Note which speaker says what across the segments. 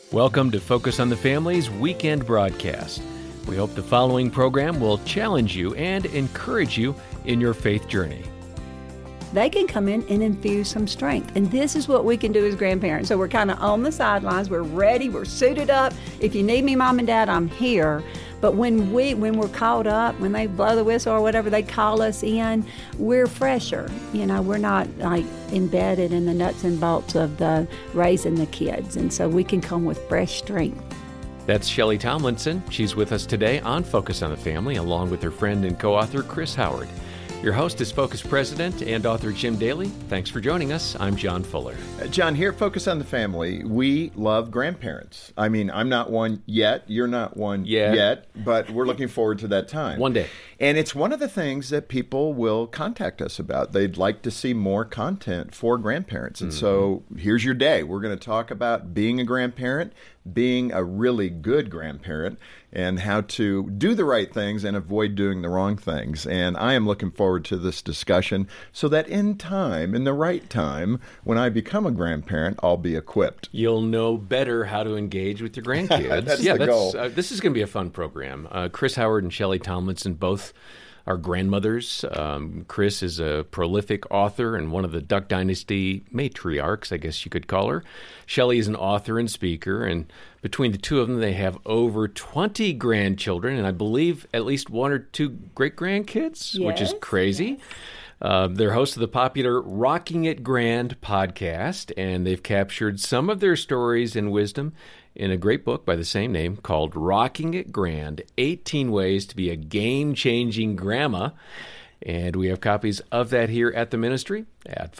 Speaker 1: Welcome to Focus on the Family's weekend broadcast. We hope the following program will challenge you and encourage you in your faith journey.
Speaker 2: They can come in and infuse some strength. And this is what we can do as grandparents. So we're kind of on the sidelines. We're ready. We're suited up. If you need me, Mom and Dad, I'm here. But when we're called up, when they blow the whistle or whatever, they call us in, we're fresher. You know, we're not like embedded in the nuts and bolts of the raising the kids. And so we can come with fresh strength.
Speaker 1: That's Shelley Tomlinson. She's with us today on Focus on the Family, along with her friend and co-author, Chris Howard. Your host is Focus President and author Jim Daly. Thanks for joining us. I'm John Fuller.
Speaker 3: John, here at Focus on the Family, we love grandparents. I mean, I'm not one yet. You're not one yet, but we're looking forward to that time.
Speaker 1: One day.
Speaker 3: And it's one of the things that people will contact us about. They'd like to see more content for grandparents. And so here's your day. We're going to talk about being a grandparent, being a really good grandparent, and how to do the right things and avoid doing the wrong things. And I am looking forward to this discussion so that in the right time, when I become a grandparent, I'll be equipped.
Speaker 1: You'll know better how to engage with your grandkids.
Speaker 3: That's the goal.
Speaker 1: This is going to be a fun program. Chris Howard and Shelley Tomlinson both are grandmothers. Chris is a prolific author and one of the Duck Dynasty matriarchs, I guess you could call her. Shelley is an author and speaker, and between the two of them, they have over 20 grandchildren, and I believe at least one or two great-grandkids, which is crazy. Yes. They're hosts of the popular Rocking It Grand podcast, and they've captured some of their stories and wisdom in a great book by the same name called Rocking It Grand, 18 Ways to be a Game-Changing Grandma. And we have copies of that here at the ministry at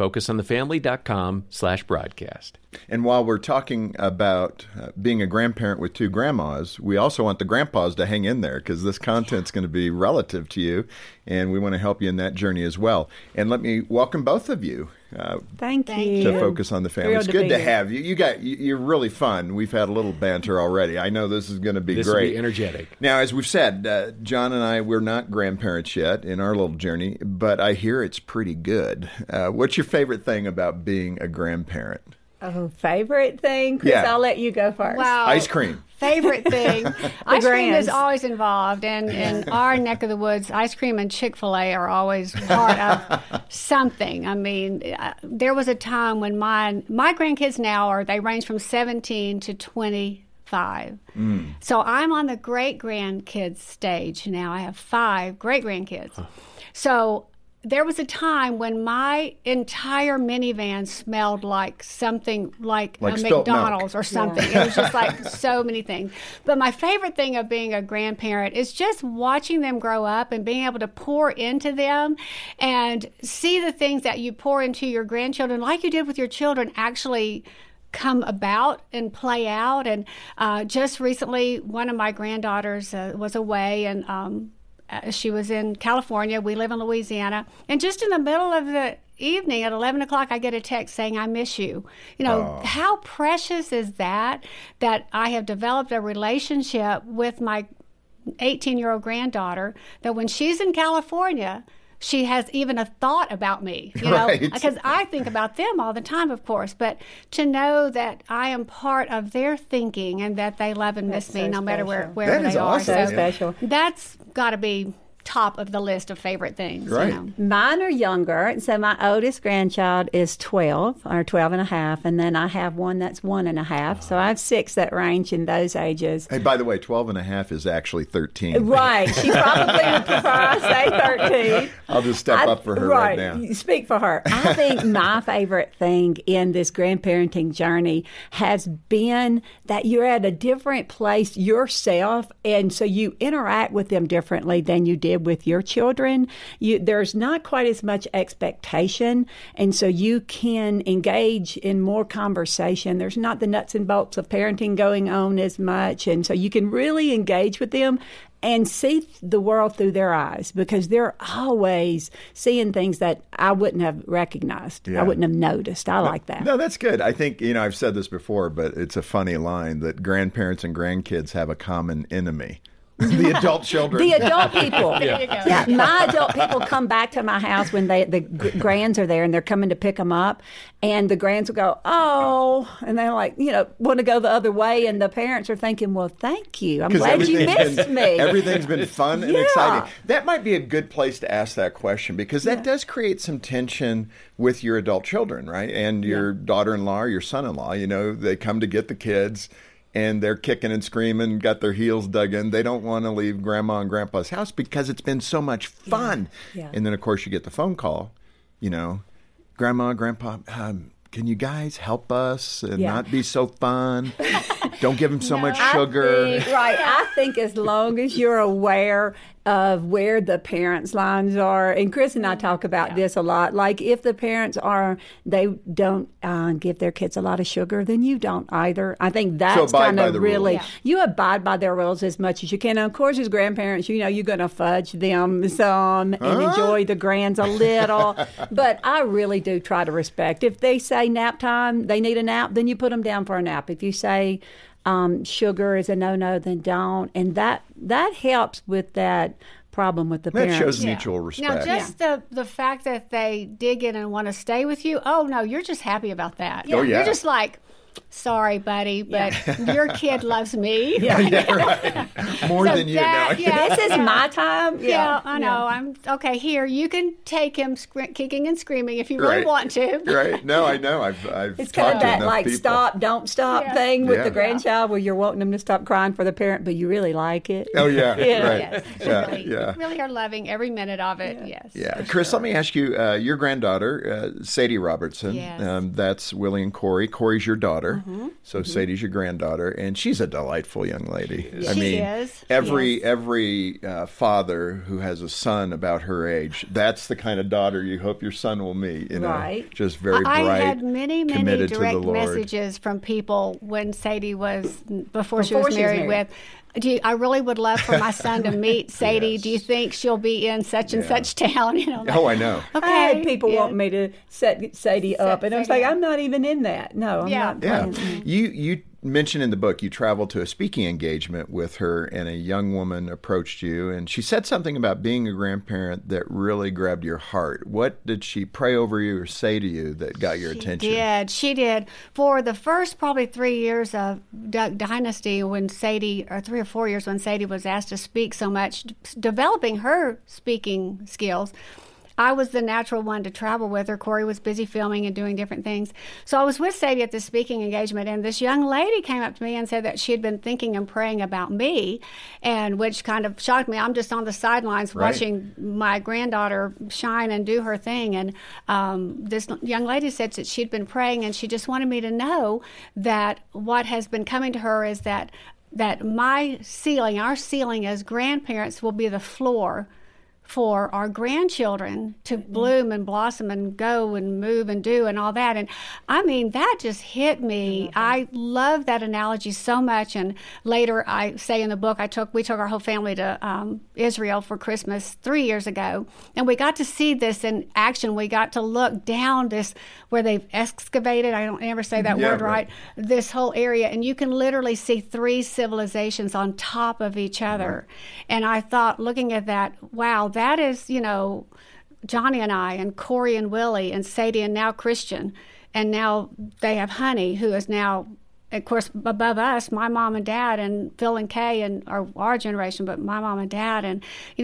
Speaker 1: focusonthefamily.com/broadcast.
Speaker 3: And while we're talking about being a grandparent with two grandmas, we also want the grandpas to hang in there because this content's going to be relative to you, and we want to help you in that journey as well. And let me welcome both of you.
Speaker 2: Thank you.
Speaker 3: To Focus on the Family. It's good to have you. You're really fun. We've had a little banter already. I know this is going to be great.
Speaker 1: This will be energetic.
Speaker 3: Now, as we've said, John and I, we're not grandparents yet in our little journey, but I hear it's pretty good. What's your favorite thing about being a grandparent?
Speaker 2: Oh, favorite thing? Chris, I'll let you go first.
Speaker 4: Wow.
Speaker 3: Ice cream.
Speaker 4: Favorite thing. Ice cream is always involved. And in our neck of the woods, ice cream and Chick-fil-A are always part of something. I mean, there was a time when my grandkids now they range from 17 to 25. So I'm on the great-grandkids stage now. I have 5 great-grandkids. So there was a time when my entire minivan smelled like something like a McDonald's or something. It was just like so many things. But my favorite thing of being a grandparent is just watching them grow up and being able to pour into them and see the things that you pour into your grandchildren, like you did with your children, actually come about and play out. And just recently, one of my granddaughters was away, and she was in California. We live in Louisiana. And just in the middle of the evening at 11 o'clock, I get a text saying, I miss you. You know, how precious is that I have developed a relationship with my 18-year-old granddaughter, that when she's in California, she has even a thought about me, you know, because I think about them all the time, of course, but to know that I am part of their thinking and that they love and miss me no matter where they are.
Speaker 3: Awesome.
Speaker 2: So special.
Speaker 4: That's got to be top of the list of favorite things.
Speaker 3: Right.
Speaker 4: You know?
Speaker 2: Mine are younger. So my oldest grandchild is 12 or 12 and a half. And then I have one that's 1 and a half. So I have 6 that range in those ages.
Speaker 3: Hey, by the way, 12 and a half is actually 13.
Speaker 2: Right. She probably would prefer I say 13.
Speaker 3: I'll just step up for her right now.
Speaker 2: Speak for her. I think my favorite thing in this grandparenting journey has been that you're at a different place yourself. And so you interact with them differently than you did with your children. There's not quite as much expectation, and so you can engage in more conversation. There's not the nuts and bolts of parenting going on as much, and so you can really engage with them and see the world through their eyes, because they're always seeing things that I wouldn't have recognized. I wouldn't have noticed. I like that.
Speaker 3: No, that's good. I think, I've said this before, but it's a funny line that grandparents and grandkids have a common enemy. The adult children.
Speaker 2: The adult people.
Speaker 4: There you go.
Speaker 2: Yeah, my adult people come back to my house when the grands are there and they're coming to pick them up, and the grands will go, oh, and they're like, want to go the other way, and the parents are thinking, well, thank you. I'm glad you missed me.
Speaker 3: Everything's been fun and exciting. That might be a good place to ask that question, because that does create some tension with your adult children, right? And your daughter-in-law or your son-in-law, they come to get the kids and they're kicking and screaming, got their heels dug in. They don't want to leave Grandma and Grandpa's house because it's been so much fun.
Speaker 2: Yeah.
Speaker 3: And then, of course, you get the phone call, Grandma, Grandpa, can you guys help us and not be so fun? Don't give them so much sugar.
Speaker 2: I think as long as you're aware of where the parents' lines are, and Chris and I talk about this a lot, like if the parents they don't give their kids a lot of sugar, then you don't either. I think that's kind of really, you abide by their rules as much as you can. And of course, as grandparents, you're going to fudge them some and enjoy the grands a little. But I really do try to respect. If they say nap time, they need a nap, then you put them down for a nap. If you say sugar is a no-no, then don't. And that helps with that problem with the parents.
Speaker 3: That shows mutual respect.
Speaker 4: Now, just the fact that they dig in and want to stay with you, oh, no, you're just happy about that.
Speaker 3: Oh, yeah.
Speaker 4: You're just like, sorry, buddy, but your kid loves me.
Speaker 3: Right. More than you know.
Speaker 2: This is my time.
Speaker 4: Yeah, I know. I'm okay. Here, you can take him kicking and screaming if you really want to.
Speaker 3: Right. No, I know. I've
Speaker 2: It's
Speaker 3: talked
Speaker 2: kind of
Speaker 3: to
Speaker 2: that
Speaker 3: enough
Speaker 2: like
Speaker 3: people.
Speaker 2: stop, don't stop thing with the grandchild, where you're wanting them to stop crying for the parent, but you really like it.
Speaker 3: Oh yeah. Right.
Speaker 4: Yes, really are loving every minute of it. Yes.
Speaker 3: Yeah. Chris, let me ask you. Your granddaughter, Sadie Robertson.
Speaker 4: Yes.
Speaker 3: That's Willie and Corey. Corey's your daughter. So Sadie's your granddaughter, and she's a delightful young lady.
Speaker 4: She is.
Speaker 3: Every father who has a son about her age, that's the kind of daughter you hope your son will meet.
Speaker 2: Right.
Speaker 3: Just very bright.
Speaker 4: I had many
Speaker 3: committed to the
Speaker 4: direct
Speaker 3: Lord.
Speaker 4: messages from people when Sadie before she was married with. I really would love for my son to meet Sadie.
Speaker 3: Yes.
Speaker 4: Do you think she'll be in such and such town?
Speaker 3: I know.
Speaker 2: Okay. I had people want me to set Sadie up, and I was like, I'm not even in that. No, I'm not.
Speaker 3: Yeah. You mentioned in the book you traveled to a speaking engagement with her, and a young woman approached you, and she said something about being a grandparent that really grabbed your heart. What did she pray over you or say to you that got your attention?
Speaker 4: She did. For the first probably 3 years of Duck Dynasty, or 3 or 4 years when Sadie was asked to speak so much, developing her speaking skills, I was the natural one to travel with her. Corey was busy filming and doing different things. So I was with Sadie at the speaking engagement, and this young lady came up to me and said that she had been thinking and praying about me, and which kind of shocked me. I'm just on the sidelines watching my granddaughter shine and do her thing. And this young lady said that she'd been praying, and she just wanted me to know that what has been coming to her is that our ceiling as grandparents will be the floor for our grandchildren to bloom and blossom and go and move and do and all that. And I mean, that just hit me. I love that analogy so much. And later I say in the book, we took our whole family to Israel for Christmas 3 years ago. And we got to see this in action. We got to look down this where they've excavated, I don't ever say that word right, this whole area. And you can literally see 3 civilizations on top of each other. And I thought, looking at that, wow, that is, Johnny and I and Corey and Willie and Sadie and now Christian. And now they have Honey, who is now, of course, above us, my mom and dad and Phil and Kay and our generation, but my mom and dad and,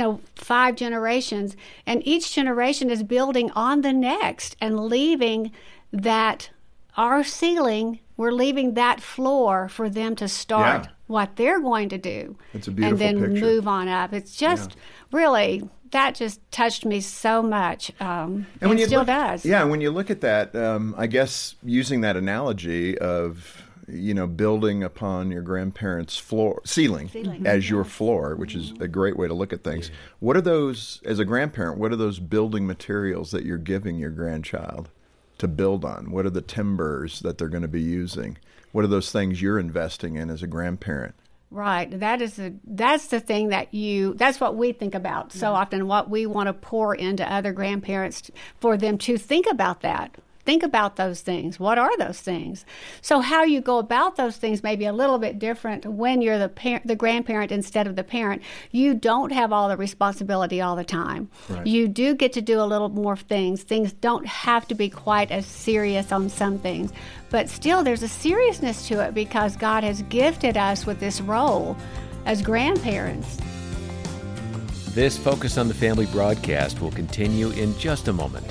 Speaker 4: 5 generations. And each generation is building on the next and leaving that, our ceiling, we're leaving that floor for them to start what they're going to do.
Speaker 3: It's a beautiful
Speaker 4: and then
Speaker 3: picture.
Speaker 4: Move on up. It's just really, that just touched me so much, and it still does.
Speaker 3: Yeah, and when you look at that, I guess using that analogy of, building upon your grandparents' ceiling as your floor, which is a great way to look at things. What are those, as a grandparent, what are those building materials that you're giving your grandchild to build on? What are the timbers that they're going to be using? What are those things you're investing in as a grandparent?
Speaker 4: Right. That's the thing that's what we think about so often, what we want to pour into other grandparents for them to think about that. think about those things. What are those things? So how you go about those things may be a little bit different when you're the grandparent instead of the parent. You don't have all the responsibility all the time. Right. You do get to do a little more things. Things don't have to be quite as serious on some things. But still, there's a seriousness to it because God has gifted us with this role as grandparents.
Speaker 1: This Focus on the Family broadcast will continue in just a moment.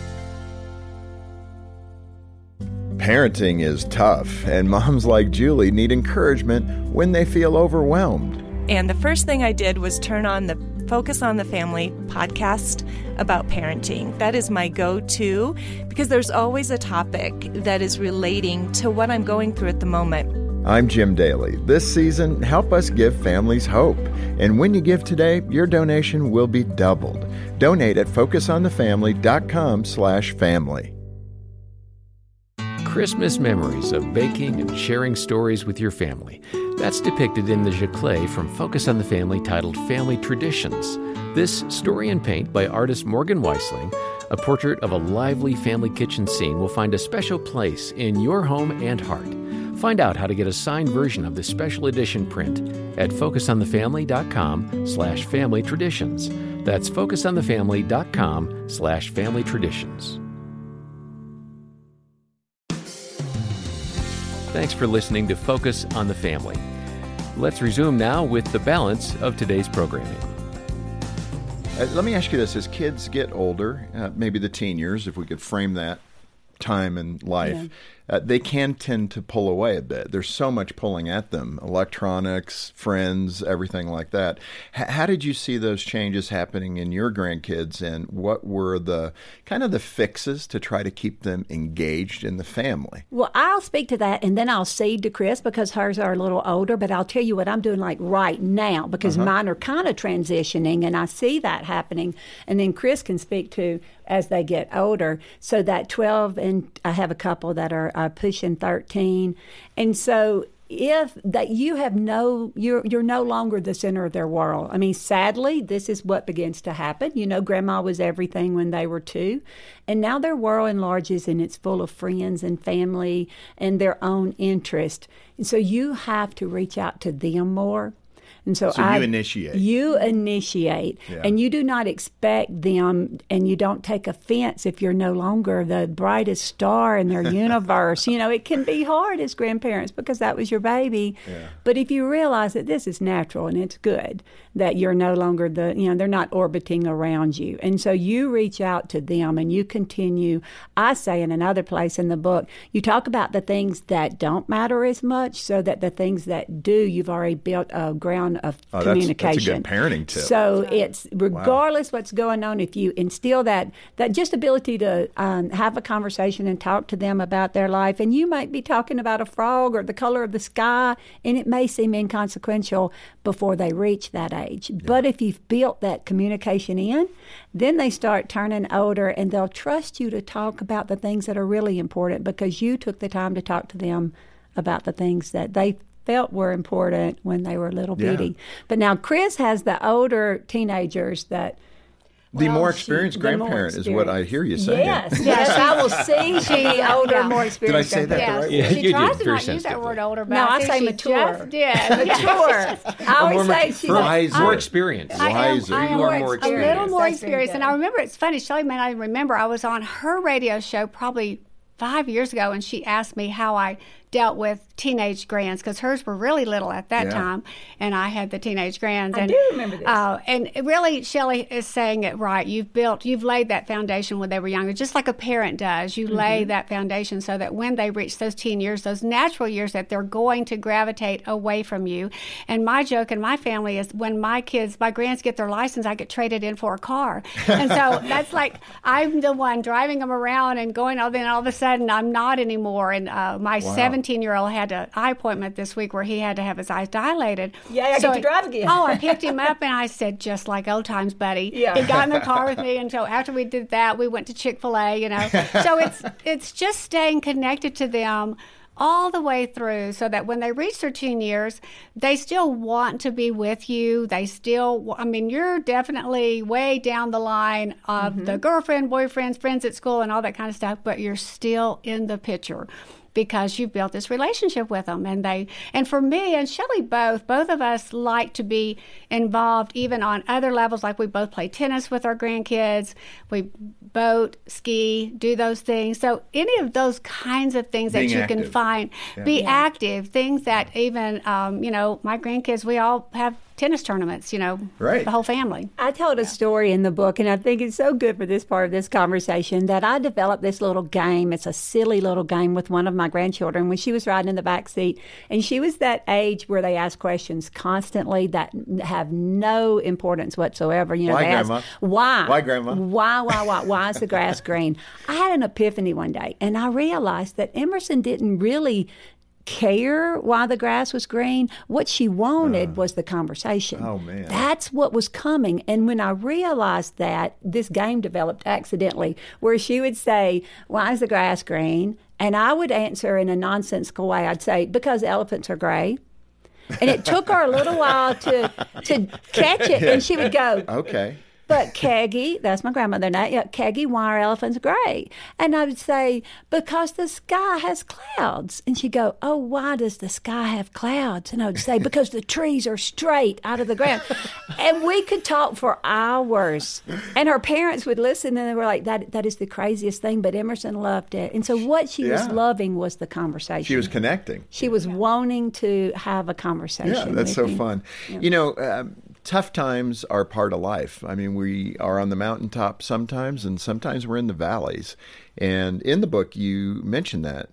Speaker 3: Parenting is tough, and moms like Julie need encouragement when they feel overwhelmed.
Speaker 5: And the first thing I did was turn on the Focus on the Family podcast about parenting. That is my go-to because there's always a topic that is relating to what I'm going through at the moment.
Speaker 3: I'm Jim Daly. This season, help us give families hope. And when you give today, your donation will be doubled. Donate at focusonthefamily.com/family.
Speaker 1: Christmas memories of baking and sharing stories with your family. That's depicted in the Giclée from Focus on the Family titled Family Traditions. This story in paint by artist Morgan Weisling, a portrait of a lively family kitchen scene, will find a special place in your home and heart. Find out how to get a signed version of this special edition print at focusonthefamily.com/family traditions. That's focusonthefamily.com/family traditions. Thanks for listening to Focus on the Family. Let's resume now with the balance of today's programming.
Speaker 3: Let me ask you this. As kids get older, maybe the teen years, if we could frame that time in life, they can tend to pull away a bit. There's so much pulling at them, electronics, friends, everything like that. How did you see those changes happening in your grandkids, and what were the kind of the fixes to try to keep them engaged in the family?
Speaker 2: Well, I'll speak to that, and then I'll cede to Chris because hers are a little older, but I'll tell you what I'm doing like right now because mine are kind of transitioning, and I see that happening. And then Chris can speak to as they get older. So that 12, and I have a couple that are pushing 13. And so if that you have you're no longer the center of their world. I mean, sadly, this is what begins to happen. You know, grandma was everything when they were 2, and now their world enlarges and it's full of friends and family and their own interest. And so you have to reach out to them more. And so
Speaker 3: you initiate.
Speaker 2: You initiate, and you do not expect them, and you don't take offense if you're no longer the brightest star in their universe. You know, it can be hard as grandparents because that was your baby. Yeah. But if you realize that this is natural and it's good, that you're no longer they're not orbiting around you. And so you reach out to them and you continue. I say in another place in the book, you talk about the things that don't matter as much so that the things that do, you've already built a ground of communication.
Speaker 3: That's a good parenting tip.
Speaker 2: So it's regardless what's going on, if you instill that just ability to have a conversation and talk to them about their life, and you might be talking about a frog or the color of the sky, and it may seem inconsequential before they reach that age. Yeah. But if you've built that communication in, then they start turning older, and they'll trust you to talk about the things that are really important because you took the time to talk to them about the things that they felt were important when they were little bitty. But now Chris has the older teenagers that...
Speaker 3: The more experienced grandparent is what I hear you saying.
Speaker 2: Yes, I will see the older, more experienced.
Speaker 3: Did I say that the right way?
Speaker 4: Yeah, she tries to not use that word older, but
Speaker 2: I say mature. Mature. I always say she's
Speaker 1: more experienced.
Speaker 3: Wiser.
Speaker 1: You are more experienced.
Speaker 4: A little more experienced. And I remember, it's funny, Shelley may not even remember, I was on her radio show probably 5 years ago, and she asked me how I dealt with teenage grands because hers were really little at that time, and I had the teenage grands.
Speaker 2: I do remember this.
Speaker 4: And really, Shelley is saying it right. You've laid that foundation when they were younger, just like a parent does. You lay that foundation so that when they reach those teen years, those natural years, that they're going to gravitate away from you. And my joke in my family is when my grands get their license, I get traded in for a car. And so that's like I'm the one driving them around and going, then all of a sudden I'm not anymore. And my 17-year-old had an eye appointment this week where he had to have his eyes dilated.
Speaker 2: Yeah, I get to drive again.
Speaker 4: I picked him up and I said, just like old times, buddy. Yeah. He got in the car with me, and so after we did that, we went to Chick-fil-A, So it's just staying connected to them all the way through, so that when they reach their teen years, they still want to be with you. They still, I mean, you're definitely way down the line of the girlfriend, boyfriends, friends at school, and all that kind of stuff, but you're still in the picture, because you've built this relationship with them. And for me and Shelley both of us like to be involved even on other levels, like we both play tennis with our grandkids, we boat, ski, do those things. So any of those kinds of things that you can find, be active, things that even, my grandkids, we all have tennis tournaments, the whole family.
Speaker 2: I told a story in the book, and I think it's so good for this part of this conversation, that I developed this little game. It's a silly little game with one of my grandchildren when she was riding in the back seat. And she was that age where they ask questions constantly that have no importance whatsoever.
Speaker 3: Why, Grandma?
Speaker 2: Why?
Speaker 3: Why, Grandma?
Speaker 2: Why is the grass green? I had an epiphany one day, and I realized that Emerson didn't really care why the grass was green. What she wanted was the conversation.
Speaker 3: Oh, man.
Speaker 2: That's what was coming. And when I realized that, this game developed accidentally, where she would say, why is the grass green? And I would answer in a nonsensical way. I'd say, because elephants are gray. And it took her a little while to catch it. And she would go,
Speaker 3: okay.
Speaker 2: But Keggy, that's my grandmother now, Keggy, why are elephants gray? And I would say, because the sky has clouds. And she'd go, oh, why does the sky have clouds? And I would say, because the trees are straight out of the ground. And we could talk for hours. And her parents would listen, and they were like, that is the craziest thing, but Emerson loved it. And so what she was loving was the conversation.
Speaker 3: She was connecting.
Speaker 2: She was wanting to have a conversation.
Speaker 3: Yeah, that's so fun.
Speaker 2: Yeah.
Speaker 3: Tough times are part of life. I mean, we are on the mountaintop sometimes, and sometimes we're in the valleys. And in the book, you mentioned that.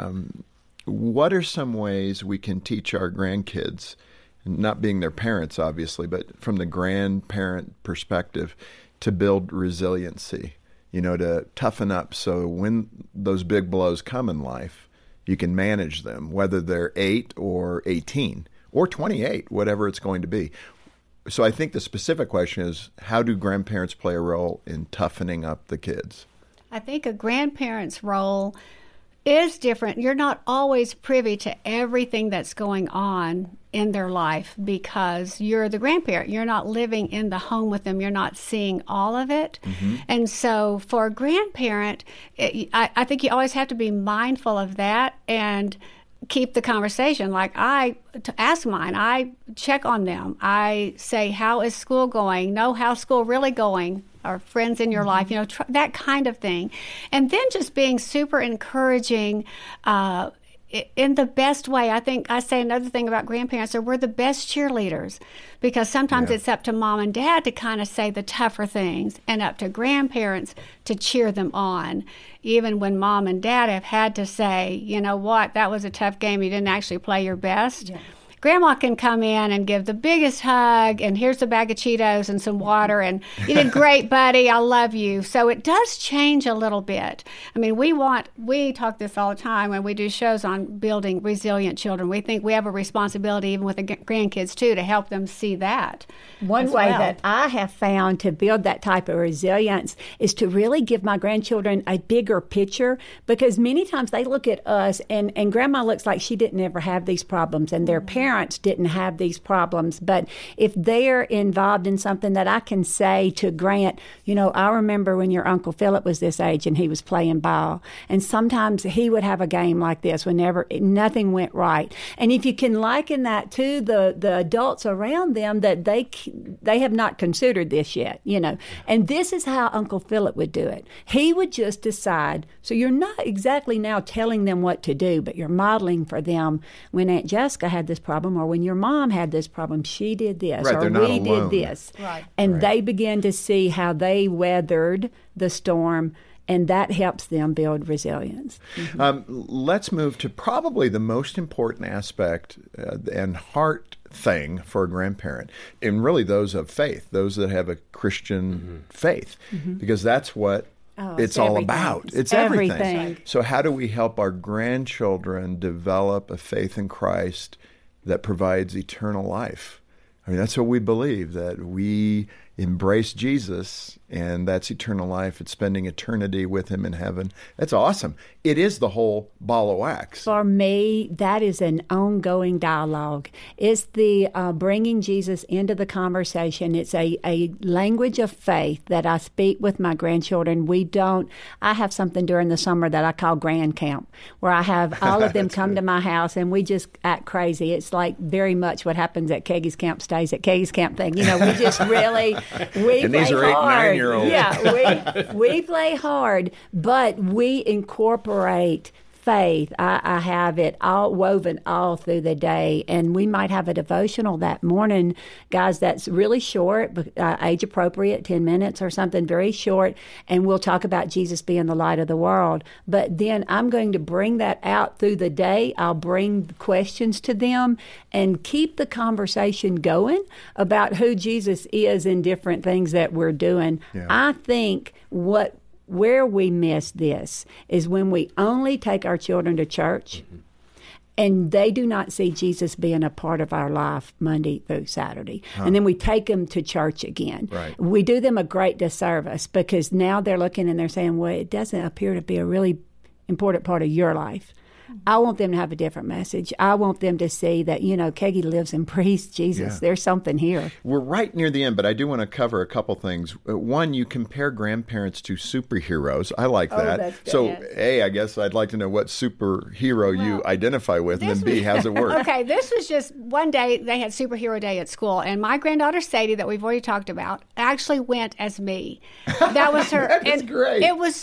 Speaker 3: What are some ways we can teach our grandkids, not being their parents, obviously, but from the grandparent perspective, to build resiliency, to toughen up so when those big blows come in life, you can manage them, whether they're 8 or 18 or 28, whatever it's going to be. So I think the specific question is, how do grandparents play a role in toughening up the kids?
Speaker 4: I think a grandparent's role is different. You're not always privy to everything that's going on in their life because you're the grandparent. You're not living in the home with them. You're not seeing all of it. Mm-hmm. And so for a grandparent, I think you always have to be mindful of that and keep the conversation. Like to ask mine, I check on them. I say, how is school going? Know how's school really going? Or friends in your life, that kind of thing. And then just being super encouraging in the best way. I think I say another thing about grandparents, we're the best cheerleaders because sometimes it's up to mom and dad to kind of say the tougher things and up to grandparents to cheer them on. Even when mom and dad have had to say, you know what, that was a tough game. You didn't actually play your best. Yeah. Grandma can come in and give the biggest hug, and here's a bag of Cheetos and some water, and you did great, buddy, I love you. So it does change a little bit. I mean, we talk this all the time when we do shows on building resilient children. We think we have a responsibility, even with the grandkids, too, to help them see that.
Speaker 2: One way that I have found to build that type of resilience is to really give my grandchildren a bigger picture, because many times they look at us, and Grandma looks like she didn't ever have these problems, and their parents didn't have these problems. But if they're involved in something that I can say to Grant, I remember when your Uncle Philip was this age and he was playing ball. And sometimes he would have a game like this whenever nothing went right. And if you can liken that to the adults around them, that they have not considered this yet, And this is how Uncle Philip would do it. He would just decide. So you're not exactly now telling them what to do, but you're modeling for them. When Aunt Jessica had this problem, or when your mom had this problem, she did this,
Speaker 3: right,
Speaker 2: or we did this.
Speaker 4: Right.
Speaker 2: And they begin to see how they weathered the storm, and that helps them build resilience.
Speaker 3: Mm-hmm. Let's move to probably the most important aspect and heart thing for a grandparent, and really those of faith, those that have a Christian faith, because that's what it's all about. It's everything. So how do we help our grandchildren develop a faith in Christ that provides eternal life? I mean, that's what we believe, that we embrace Jesus, and that's eternal life. It's spending eternity with him in heaven. That's awesome. It is the whole ball of wax.
Speaker 2: For me, that is an ongoing dialogue. It's the bringing Jesus into the conversation. It's a language of faith that I speak with my grandchildren. I have something during the summer that I call Grand Camp, where I have all of them come to my house and we just act crazy. It's like very much what happens at Keggie's Camp stays at Keggie's Camp thing. You know, we just really, we
Speaker 3: and
Speaker 2: play
Speaker 3: these are 8 and 9-year-olds.
Speaker 2: Yeah, we play hard, but we incorporate faith. I have it all woven all through the day, and we might have a devotional that morning, guys, that's really short, age appropriate, 10 minutes or something very short, and we'll talk about Jesus being the light of the world. But then I'm going to bring that out through the day. I'll bring questions to them and keep the conversation going about who Jesus is in different things that we're doing. Yeah. I think where we miss this is when we only take our children to church and they do not see Jesus being a part of our life Monday through Saturday. And then we take them to church again.
Speaker 3: Right.
Speaker 2: We do them a great disservice because now they're looking and they're saying, well, it doesn't appear to be a really important part of your life. I want them to have a different message. I want them to see that, Keggy lives and breathes Jesus. Yeah. There's something here.
Speaker 3: We're right near the end, but I do want to cover a couple things. One, you compare grandparents to superheroes. I like that.
Speaker 2: That's good.
Speaker 3: So, A, I guess I'd like to know what superhero you identify with, and then B, how's it work?
Speaker 4: Okay, this was just one day they had superhero day at school, and my granddaughter Sadie, that we've already talked about, actually went as me. That was her.
Speaker 3: That's great.
Speaker 4: It was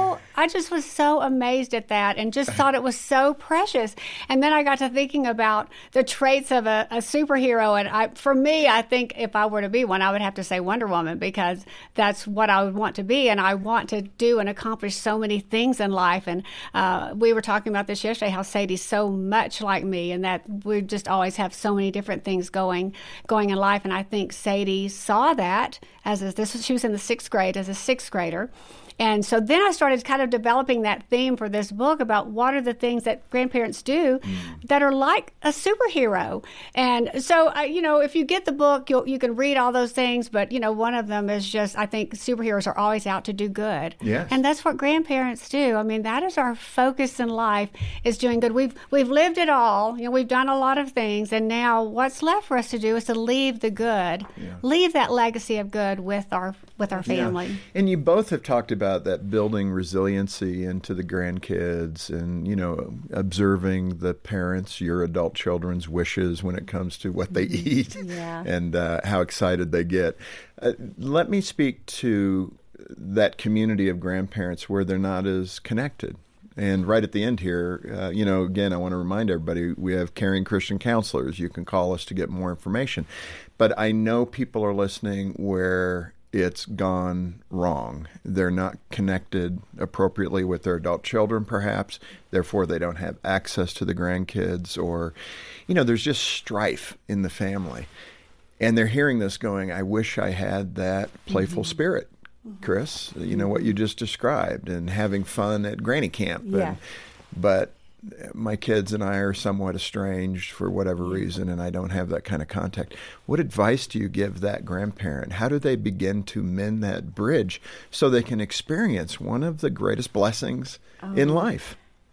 Speaker 4: I just was so amazed at that and just thought it was so precious. And then I got to thinking about the traits of a superhero. And for me, I think if I were to be one, I would have to say Wonder Woman, because that's what I would want to be. And I want to do and accomplish so many things in life. And we were talking about this yesterday, how Sadie's so much like me and that we just always have so many different things going in life. And I think Sadie saw that she was in the 6th grade as a 6th grader. And so then I started kind of developing that theme for this book about what are the things that grandparents do that are like a superhero. And so, if you get the book, you can read all those things. But, one of them is just, I think superheroes are always out to do good.
Speaker 3: Yes.
Speaker 4: And that's what grandparents do. I mean, that is our focus in life, is doing good. We've lived it all. We've done a lot of things. And now what's left for us to do is to leave the good, leave that legacy of good with our family.
Speaker 3: Yeah. And you both have talked about that building resiliency into the grandkids and, observing the parents, your adult children's wishes when it comes to what they eat and how excited they get. Let me speak to that community of grandparents where they're not as connected. And right at the end here, again, I want to remind everybody, we have caring Christian counselors. You can call us to get more information. But I know people are listening where it's gone wrong. They're not connected appropriately with their adult children, perhaps. Therefore, they don't have access to the grandkids, or, there's just strife in the family. And they're hearing this going, I wish I had that playful spirit, Chris, what you just described, and having fun at granny camp.
Speaker 2: Yeah.
Speaker 3: But my kids and I are somewhat estranged for whatever reason, and I don't have that kind of contact. What advice do you give that grandparent? How do they begin to mend that bridge so they can experience one of the greatest blessings in life?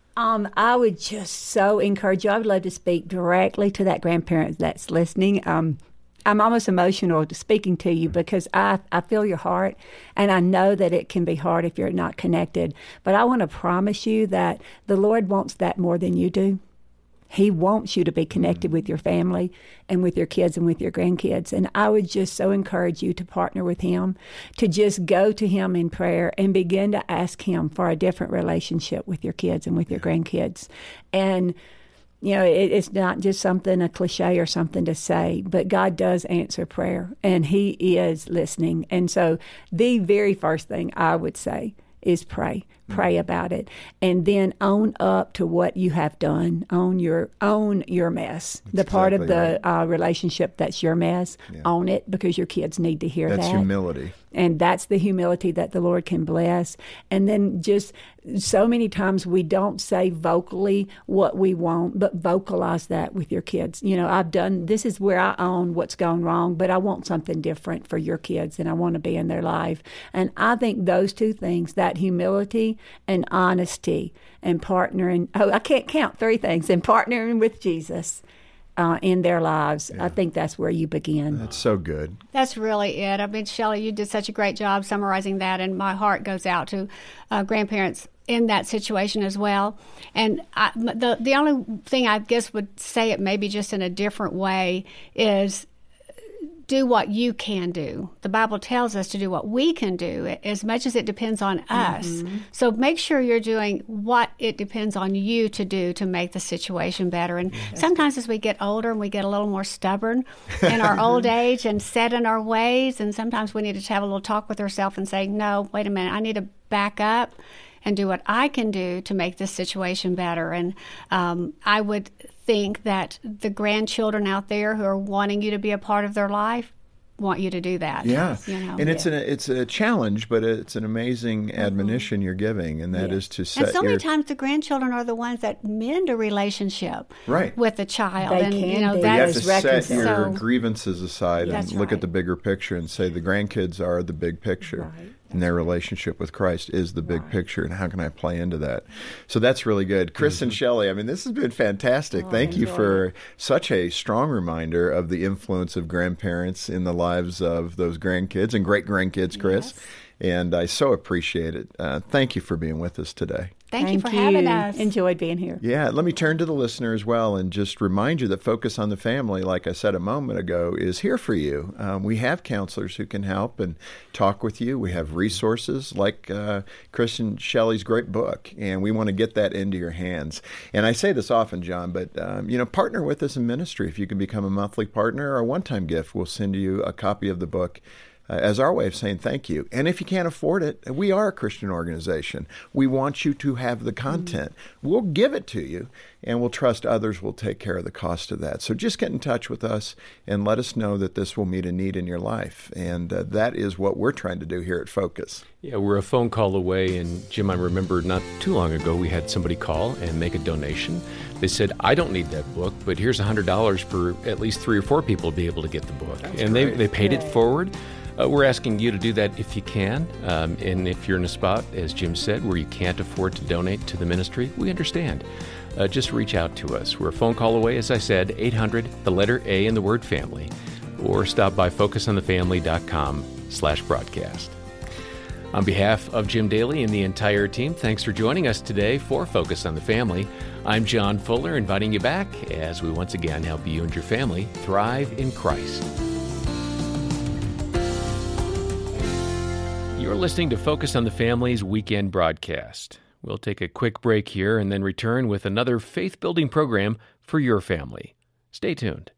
Speaker 2: I would just so encourage you. I would love to speak directly to that grandparent that's listening. I'm almost emotional speaking to you because I feel your heart, and I know that it can be hard if you're not connected. But I want to promise you that the Lord wants that more than you do. He wants you to be connected with your family and with your kids and with your grandkids. And I would just so encourage you to partner with Him, to just go to Him in prayer and begin to ask Him for a different relationship with your kids and with your grandkids. And it's not just a cliche or something to say, but God does answer prayer, and He is listening. And so the very first thing I would say is pray. Pray about it, and then own up to what you have done. Own your mess. The part of the relationship that's your mess. Yeah. Own it, because your kids need to hear that.
Speaker 3: That's humility.
Speaker 2: And that's the humility that the Lord can bless. And then just so many times we don't say vocally what we want, but vocalize that with your kids. This is where I own what's gone wrong, but I want something different for your kids, and I want to be in their life. And I think those two things, that humility and honesty and partnering, I can't count 3 things, and partnering with Jesus in their lives. Yeah. I think that's where you begin.
Speaker 3: That's so good.
Speaker 4: That's really it. I mean, Shelley, you did such a great job summarizing that, and my heart goes out to grandparents in that situation as well. And the only thing I guess would say it maybe just in a different way is do what you can do. The Bible tells us to do what we can do as much as it depends on us. Mm-hmm. So make sure you're doing what it depends on you to do to make the situation better. And sometimes as we get older and we get a little more stubborn in our old age and set in our ways, and sometimes we need to have a little talk with ourselves and say, no, wait a minute, I need to back up and do what I can do to make this situation better. And I would think that the grandchildren out there who are wanting you to be a part of their life want you to do that.
Speaker 3: Yeah. And it's a challenge, but it's an amazing admonition you're giving, and that is to set
Speaker 4: And so many times the grandchildren are the ones that mend a relationship with the child.
Speaker 2: They
Speaker 4: and
Speaker 2: can
Speaker 3: you have to set your grievances aside and look at the bigger picture and say the grandkids are the big picture. Right. And their relationship with Christ is the big picture, and how can I play into that? So that's really good. Chris and Shelley, I mean, this has been fantastic. Thank you for such a strong reminder of the influence of grandparents in the lives of those grandkids and great-grandkids, Chris. Yes. And I so appreciate it. Thank you for being with us today.
Speaker 4: Thank you for having us.
Speaker 2: Enjoyed being here.
Speaker 3: Yeah, let me turn to the listener as well and just remind you that Focus on the Family, like I said a moment ago, is here for you. We have counselors who can help and talk with you. We have resources like Chris and Shelley's great book, and we want to get that into your hands. And I say this often, John, but partner with us in ministry. If you can become a monthly partner or a one-time gift, we'll send you a copy of the book as our way of saying thank you. And if you can't afford it, we are a Christian organization. We want you to have the content. We'll give it to you, and we'll trust others will take care of the cost of that. So just get in touch with us and let us know that this will meet a need in your life. And that is what we're trying to do here at Focus.
Speaker 1: Yeah, we're a phone call away. And Jim, I remember not too long ago, we had somebody call and make a donation. They said, I don't need that book, but here's $100 for at least 3 or 4 people to be able to get the book. That's and they paid it forward. We're asking you to do that if you can. And if you're in a spot, as Jim said, where you can't afford to donate to the ministry, we understand. Just reach out to us. We're a phone call away, as I said, 800, the letter A in the word family, or stop by focusonthefamily.com/broadcast. On behalf of Jim Daly and the entire team, thanks for joining us today for Focus on the Family. I'm John Fuller, inviting you back as we once again help you and your family thrive in Christ. You're listening to Focus on the Family's weekend broadcast. We'll take a quick break here and then return with another faith-building program for your family. Stay tuned.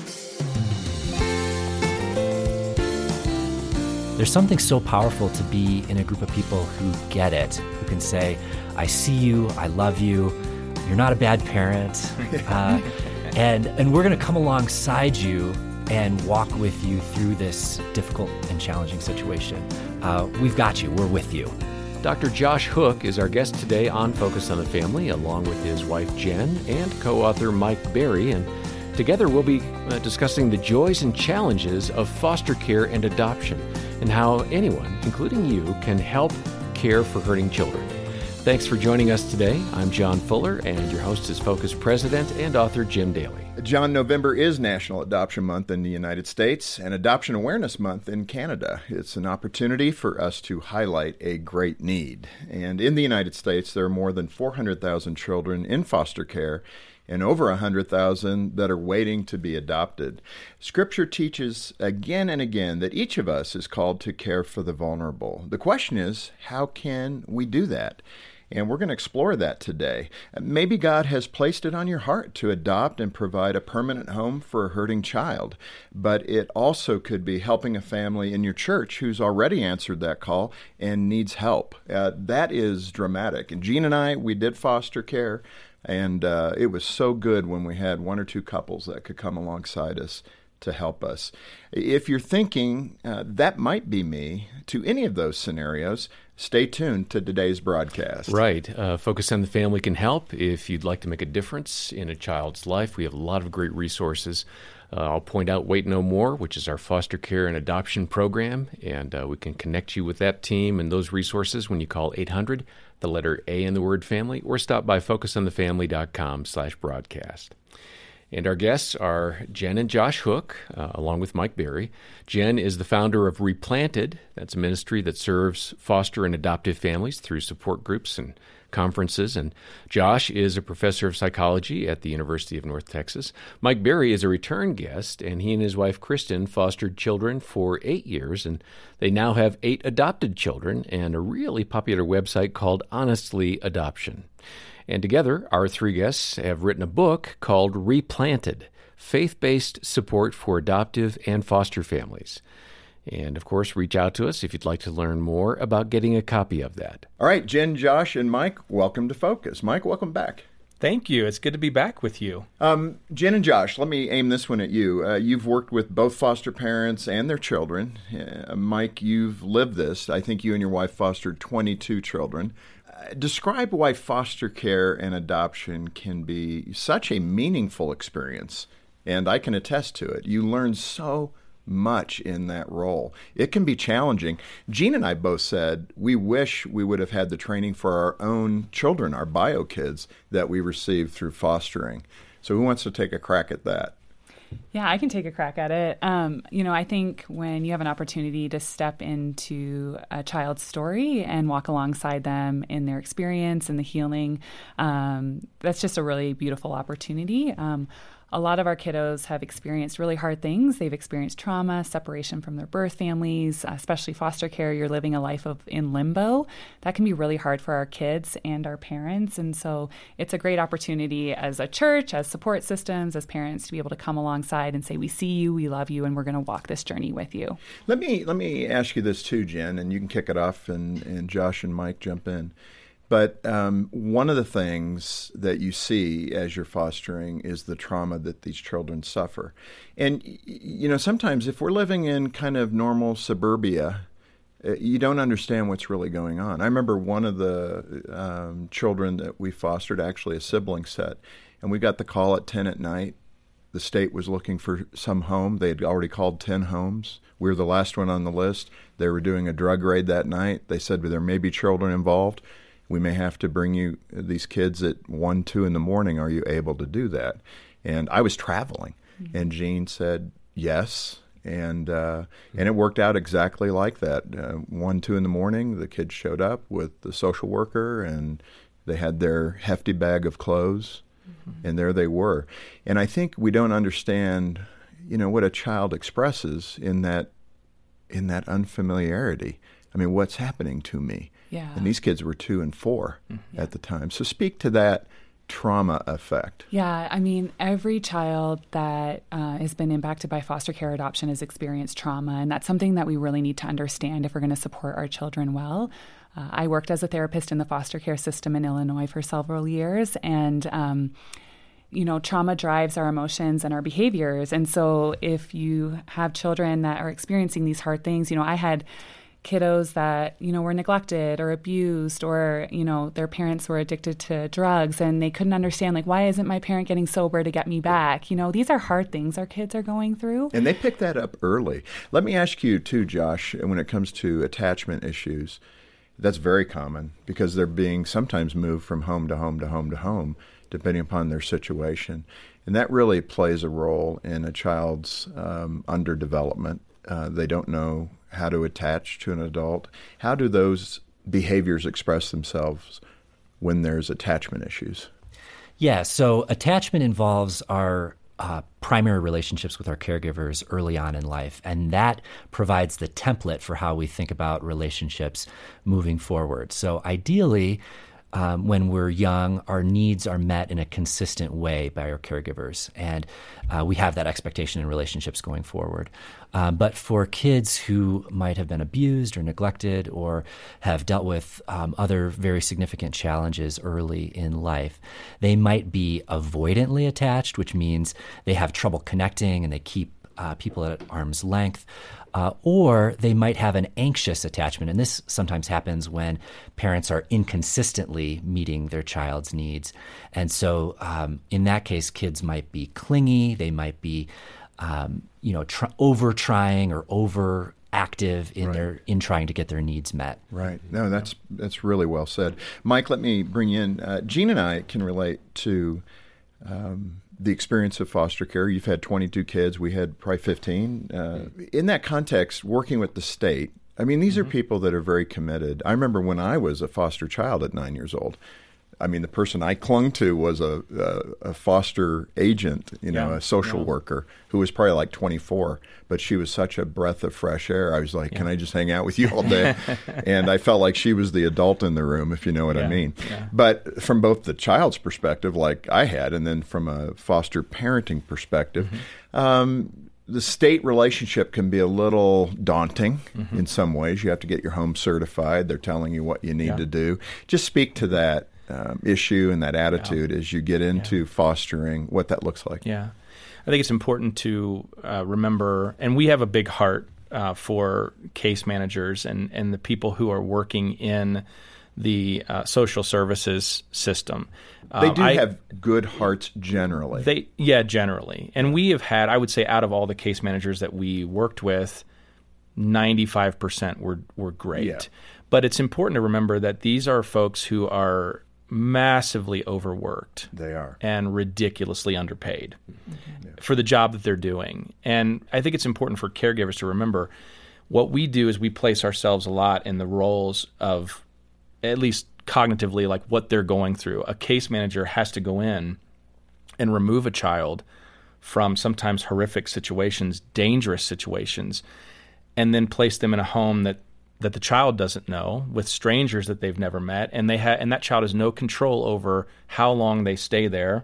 Speaker 6: There's something so powerful to be in a group of people who get it, who can say, I see you, I love you, you're not a bad parent, and we're going to come alongside you and walk with you through this difficult and challenging situation. We've got you. We're with you.
Speaker 1: Dr. Josh Hook is our guest today on Focus on the Family, along with his wife Jen and co-author Mike Berry. And together we'll be discussing the joys and challenges of foster care and adoption, and how anyone, including you, can help care for hurting children. Thanks for joining us today. I'm John Fuller, and your host is Focus President and author Jim Daly.
Speaker 3: John, November is National Adoption Month in the United States and Adoption Awareness Month in Canada. It's an opportunity for us to highlight a great need. And in the United States, there are more than 400,000 children in foster care and over 100,000 that are waiting to be adopted. Scripture teaches again and again that each of us is called to care for the vulnerable. The question is, how can we do that? And we're going to explore that today. Maybe God has placed it on your heart to adopt and provide a permanent home for a hurting child, but it also could be helping a family in your church who's already answered that call and needs help. That is dramatic. And Jean and I, we did foster care, and it was so good when we had one or two couples that could come alongside us to help us. If you're thinking that might be me to any of those scenarios, stay tuned to today's broadcast.
Speaker 1: Right. Focus on the Family can help. If you'd like to make a difference in a child's life, we have a lot of great resources. I'll point out Wait No More, which is our foster care and adoption program, and we can connect you with that team and those resources when you call 800, the letter A in the word family, or stop by focusonthefamily.com/broadcast. And our guests are Jen and Josh Hook, along with Mike Berry. Jen is the founder of Replanted. That's a ministry that serves foster and adoptive families through support groups and conferences. And Josh is a professor of psychology at the University of North Texas. Mike Berry is a return guest, and he and his wife Kristen fostered children for 8 years, and they now have 8 adopted children and a really popular website called Honestly Adoption. And together, our 3 guests have written a book called Replanted, Faith-Based Support for Adoptive and Foster Families. And, of course, reach out to us if you'd like to learn more about getting a copy of that.
Speaker 3: All right, Jen, Josh, and Mike, welcome to Focus. Mike, welcome back.
Speaker 7: Thank you. It's good to be back with you.
Speaker 3: Jen and Josh, let me aim this one at you. You've worked with both foster parents and their children. Mike, you've lived this. I think you and your wife fostered 22 children. Describe why foster care and adoption can be such a meaningful experience, and I can attest to it. You learn so much in that role. It can be challenging. Jean and I both said we wish we would have had the training for our own children, our bio kids, that we received through fostering. So who wants to take a crack at that?
Speaker 8: Yeah, I can take a crack at it. I think when you have an opportunity to step into a child's story and walk alongside them in their experience and the healing, that's just a really beautiful opportunity. A lot of our kiddos have experienced really hard things. They've experienced trauma, separation from their birth families, especially foster care. You're living a life in limbo. That can be really hard for our kids and our parents. And so it's a great opportunity as a church, as support systems, as parents to be able to come alongside and say, we see you, we love you, and we're going to walk this journey with you.
Speaker 3: Let me ask you this too, Jen, and you can kick it off and Josh and Mike jump in. But one of the things that you see as you're fostering is the trauma that these children suffer. And, sometimes if we're living in kind of normal suburbia, you don't understand what's really going on. I remember one of the children that we fostered, actually a sibling set, and we got the call at 10 at night. The state was looking for some home. They had already called 10 homes. We were the last one on the list. They were doing a drug raid that night. They said there may be children involved. We may have to bring you these kids at 1, 2 in the morning. Are you able to do that? And I was traveling, and Jean said yes, and it worked out exactly like that. 1, 2 in the morning, the kids showed up with the social worker, and they had their hefty bag of clothes, and there they were. And I think we don't understand, what a child expresses in that unfamiliarity. I mean, what's happening to me?
Speaker 8: Yeah.
Speaker 3: And these kids were 2 and 4 at the time. So speak to that trauma effect.
Speaker 8: Yeah, I mean, every child that has been impacted by foster care adoption has experienced trauma, and that's something that we really need to understand if we're going to support our children well. I worked as a therapist in the foster care system in Illinois for several years, and trauma drives our emotions and our behaviors. And so if you have children that are experiencing these hard things, I had kiddos that, were neglected or abused, or, their parents were addicted to drugs and they couldn't understand, why isn't my parent getting sober to get me back? These are hard things our kids are going through.
Speaker 3: And they pick that up early. Let me ask you too, Josh, when it comes to attachment issues, that's very common because they're being sometimes moved from home to home to home to home, depending upon their situation. And that really plays a role in a child's underdevelopment. They don't know how to attach to an adult. How do those behaviors express themselves when there's attachment issues?
Speaker 6: Yeah, so attachment involves our primary relationships with our caregivers early on in life, and that provides the template for how we think about relationships moving forward. So ideally, when we're young, our needs are met in a consistent way by our caregivers, and we have that expectation in relationships going forward. But for kids who might have been abused or neglected or have dealt with other very significant challenges early in life, they might be avoidantly attached, which means they have trouble connecting and they keep people at arm's length. Or they might have an anxious attachment, and this sometimes happens when parents are inconsistently meeting their child's needs. And so in that case, kids might be clingy, they might be over-trying or overactive in trying to get their needs met.
Speaker 3: Right. No, that's really well said. Mike, let me bring you in. Jean and I can relate to the experience of foster care. You've had 22 kids. We had probably 15. In that context, working with the state, I mean, these are people that are very committed. I remember when I was a foster child at 9 years old, I mean, the person I clung to was a foster agent, a social worker who was probably like 24, but she was such a breath of fresh air. I was like, can I just hang out with you all day? And I felt like she was the adult in the room, if you know what I mean. Yeah. But from both the child's perspective, like I had, and then from a foster parenting perspective, the state relationship can be a little daunting in some ways. You have to get your home certified. They're telling you what you need to do. Just speak to that issue and that attitude as you get into fostering, what that looks like.
Speaker 7: Yeah. I think it's important to remember, and we have a big heart for case managers and the people who are working in the social services system.
Speaker 3: They do have good hearts generally.
Speaker 7: Generally. And we have had, I would say, out of all the case managers that we worked with, 95% were great. Yeah. But it's important to remember that these are folks who are massively overworked.
Speaker 3: They are.
Speaker 7: And ridiculously underpaid for the job that they're doing. And I think it's important for caregivers to remember what we do is we place ourselves a lot in the roles of, at least cognitively, like what they're going through. A case manager has to go in and remove a child from sometimes horrific situations, dangerous situations, and then place them in a home that the child doesn't know, with strangers that they've never met, and and that child has no control over how long they stay there,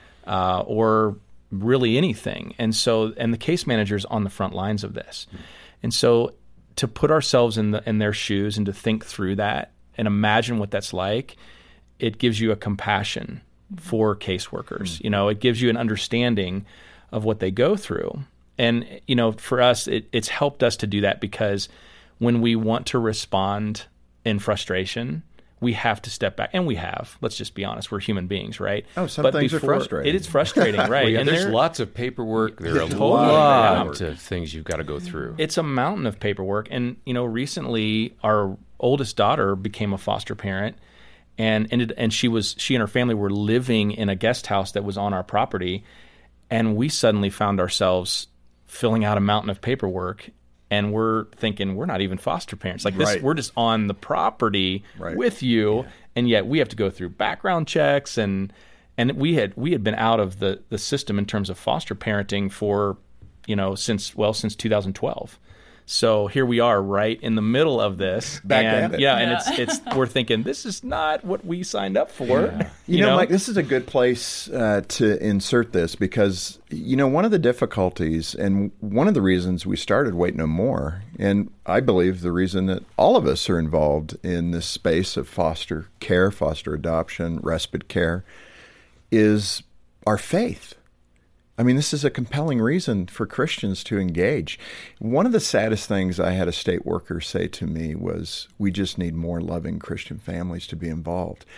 Speaker 7: or really anything. And the case manager's on the front lines of this. And so to put ourselves in their shoes and to think through that and imagine what that's like, it gives you a compassion for caseworkers. It gives you an understanding of what they go through. And, for us, it's helped us to do that, because when we want to respond in frustration, we have to step back. And we have. Let's just be honest. We're human beings, right?
Speaker 3: Oh, some things are frustrating.
Speaker 7: It is frustrating, right?
Speaker 1: And there's lots of paperwork. There are a lot of things you've got to go through.
Speaker 7: It's a mountain of paperwork. And, recently our oldest daughter became a foster parent, and she and her family were living in a guest house that was on our property. And we suddenly found ourselves filling out a mountain of paperwork. And we're thinking, we're not even foster parents. Like this, we're just on the property with you, and yet we have to go through background checks, and we had been out of the system in terms of foster parenting for, since 2012. So here we are, right in the middle of this, and it's we're thinking, this is not what we signed up for. Yeah.
Speaker 3: You know, Mike, this is a good place to insert this, because one of the difficulties and one of the reasons we started Wait No More, and I believe the reason that all of us are involved in this space of foster care, foster adoption, respite care, is our faith. I mean, this is a compelling reason for Christians to engage. One of the saddest things I had a state worker say to me was, we just need more loving Christian families to be involved.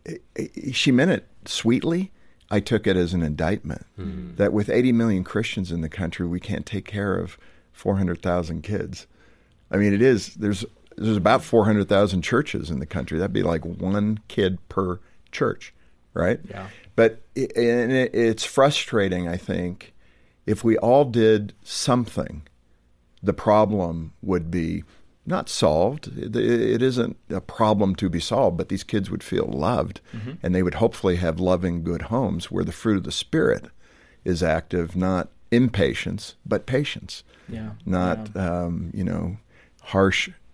Speaker 3: She meant it sweetly. I took it as an indictment that with 80 million Christians in the country, we can't take care of 400,000 kids. I mean, there's about 400,000 churches in the country. That'd be like one kid per church, right? Yeah. But it's frustrating, I think, if we all did something, the problem would be not solved. It isn't a problem to be solved, but these kids would feel loved, and they would hopefully have loving, good homes where the fruit of the Spirit is active, not impatience, but patience. Not, harsh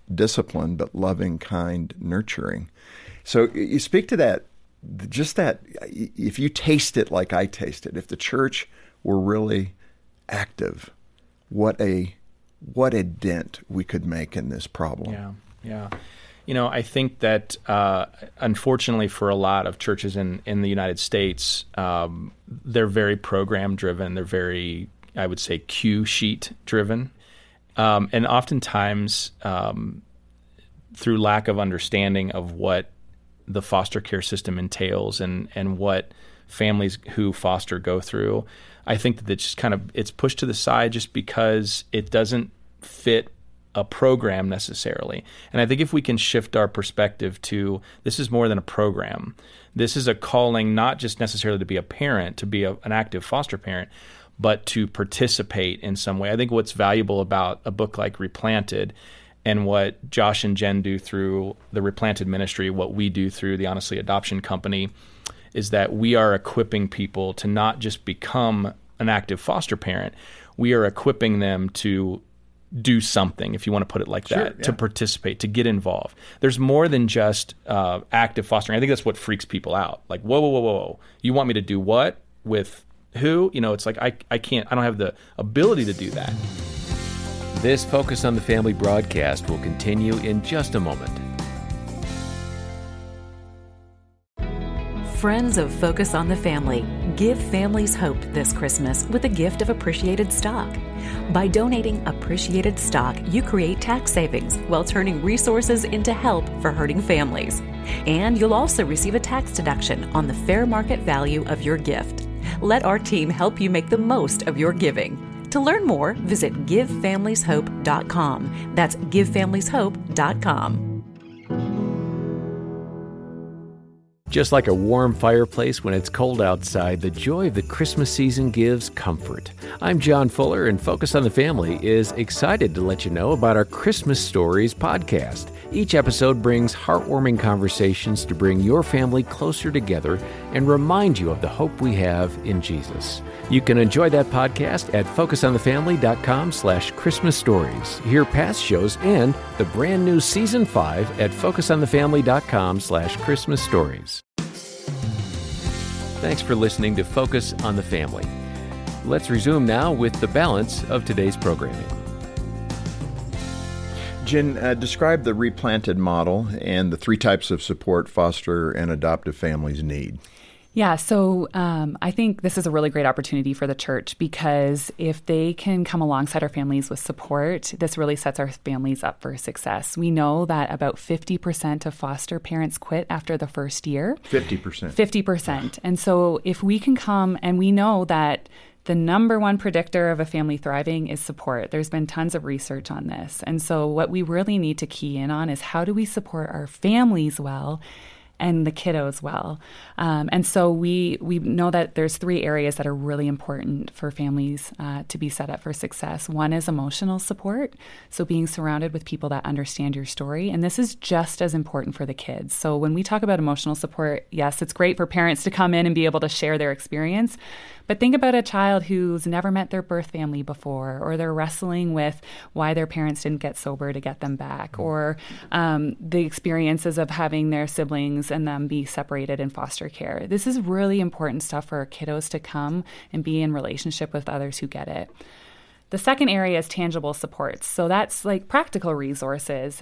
Speaker 3: discipline, but loving, kind, nurturing. So you speak to that, just that, if you taste it like I taste it, if the church were really active, what a dent we could make in this problem.
Speaker 7: Yeah. I think that unfortunately for a lot of churches in the United States, they're very program driven. They're very, I would say, cue sheet driven. And oftentimes, through lack of understanding of what the foster care system entails and what families who foster go through, I think that it's pushed to the side just because it doesn't fit a program necessarily. And I think if we can shift our perspective to this is more than a program. This is a calling not just necessarily to be a parent, to be an active foster parent, but to participate in some way. I think what's valuable about a book like Replanted and what Josh and Jen do through the Replanted ministry, what we do through the Honestly Adoption Company, is that we are equipping people to not just become an active foster parent. We are equipping them to do something, if you want to put it like that, to participate, to get involved. There's more than just active fostering. I think that's what freaks people out. Like, whoa. You want me to do what? With who? It's like, I can't, I don't have the ability to do that.
Speaker 1: This Focus on the Family broadcast will continue in just a moment.
Speaker 9: Friends of Focus on the Family, give families hope this Christmas with a gift of appreciated stock. By donating appreciated stock, you create tax savings while turning resources into help for hurting families. And you'll also receive a tax deduction on the fair market value of your gift. Let our team help you make the most of your giving. To learn more, visit GiveFamiliesHope.com. That's GiveFamiliesHope.com.
Speaker 1: Just like a warm fireplace when it's cold outside, the joy of the Christmas season gives comfort. I'm John Fuller, and Focus on the Family is excited to let you know about our Christmas Stories podcast. Each episode brings heartwarming conversations to bring your family closer together and remind you of the hope we have in Jesus. You can enjoy that podcast at focusonthefamily.com/Christmas stories. Hear past shows and the brand new Season 5 at focusonthefamily.com/Christmas stories. Thanks for listening to Focus on the Family. Let's resume now with the balance of today's programming.
Speaker 3: Jen, describe the Replanted model and the 3 types of support foster and adoptive families need.
Speaker 8: Yeah, so I think this is a really great opportunity for the church because if they can come alongside our families with support, this really sets our families up for success. We know that about 50% of foster parents quit after the first year.
Speaker 3: 50%.
Speaker 8: 50%. And so if we can come, and we know that the number one predictor of a family thriving is support. There's been tons of research on this. And so what we really need to key in on is how do we support our families well and the kiddos well. And so we know that there's 3 areas that are really important for families to be set up for success. One is emotional support, so being surrounded with people that understand your story. And this is just as important for the kids. So when we talk about emotional support, yes, it's great for parents to come in and be able to share their experience. But think about a child who's never met their birth family before, or they're wrestling with why their parents didn't get sober to get them back, or the experiences of having their siblings and them be separated in foster care. This is really important stuff for our kiddos to come and be in relationship with others who get it. The second area is tangible supports. So that's like practical resources.